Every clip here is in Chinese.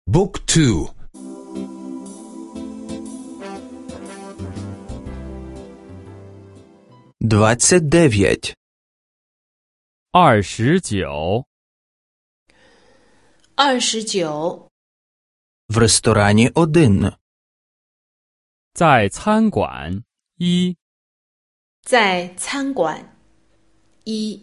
Book 2 29 29 29 В ресторані 1 在餐馆1 在餐馆1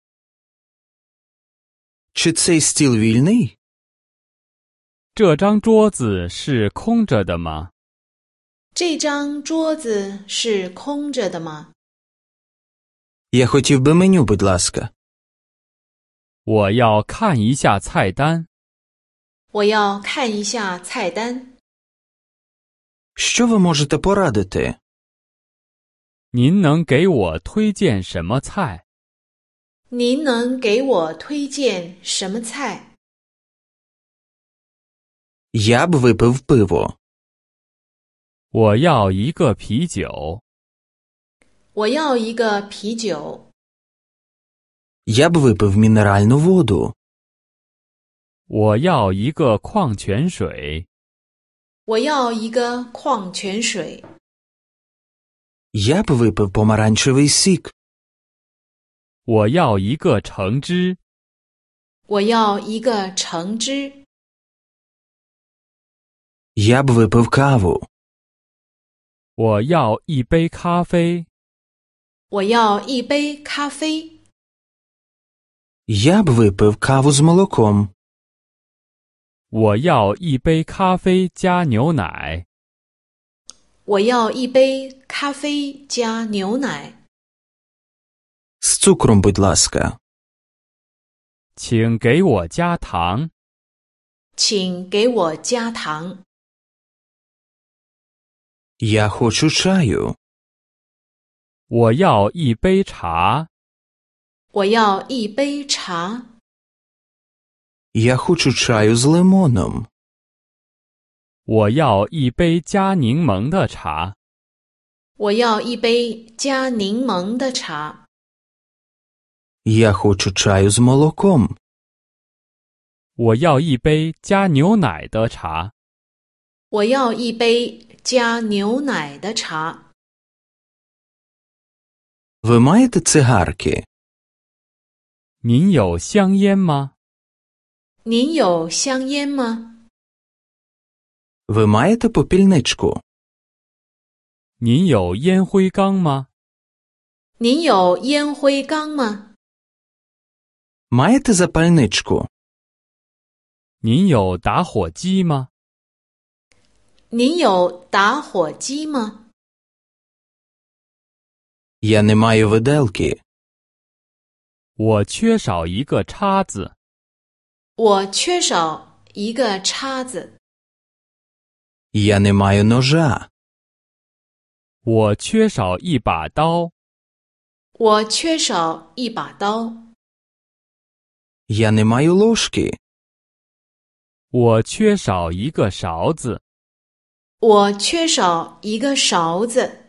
Чи цей стіл вільний? 这张桌子是空着的吗？ 这张桌子是空着的吗？ Я хотів би меню, будь ласка. 我要看一下菜单。 我要看一下菜单。 Що ви можете порадити? 您能给我推荐什么菜？ 您能给我推荐什么菜？ Я б випив пиво. 我要一个啤酒。 我要一个啤酒。 Я б випив мінеральну воду. 我要一个矿泉水。 我要一个矿泉水。 Я б випив помаранчевий сік. 我要一个橙汁。 我要一个橙汁。 Я б випив каву. 我要一杯咖啡。 我要一杯咖啡。 Я б випив каву з молоком. 我要一杯咖啡加牛奶。 我要一杯咖啡加牛奶。 З цукром, будь ласка. 请给我加糖。 请给我加糖。 Я хочу чаю. 我要一杯茶。 我要一杯茶。 Я хочу чаю з лимоном. 我要一杯加柠檬的茶。 我要一杯加柠檬的茶。 Я хочу чаю з молоком. 我要一杯加牛奶的茶。 我要一杯加牛奶的茶。 Ви маєте цигарки? 您有香烟吗？ 您有香烟吗？ Ви маєте попільничку? 您有烟灰缸吗？ 您有烟灰缸吗？ Маєте запальничку? 您有打火机吗？ 您有打火机吗？ Я не маю виделки. 我缺少一个叉子。 我缺少一个叉子。 Я не маю ножа. 我缺少一把刀。 我缺少一把刀。 Я не маю ложки. 我缺少一个勺子。 我缺少一个勺子。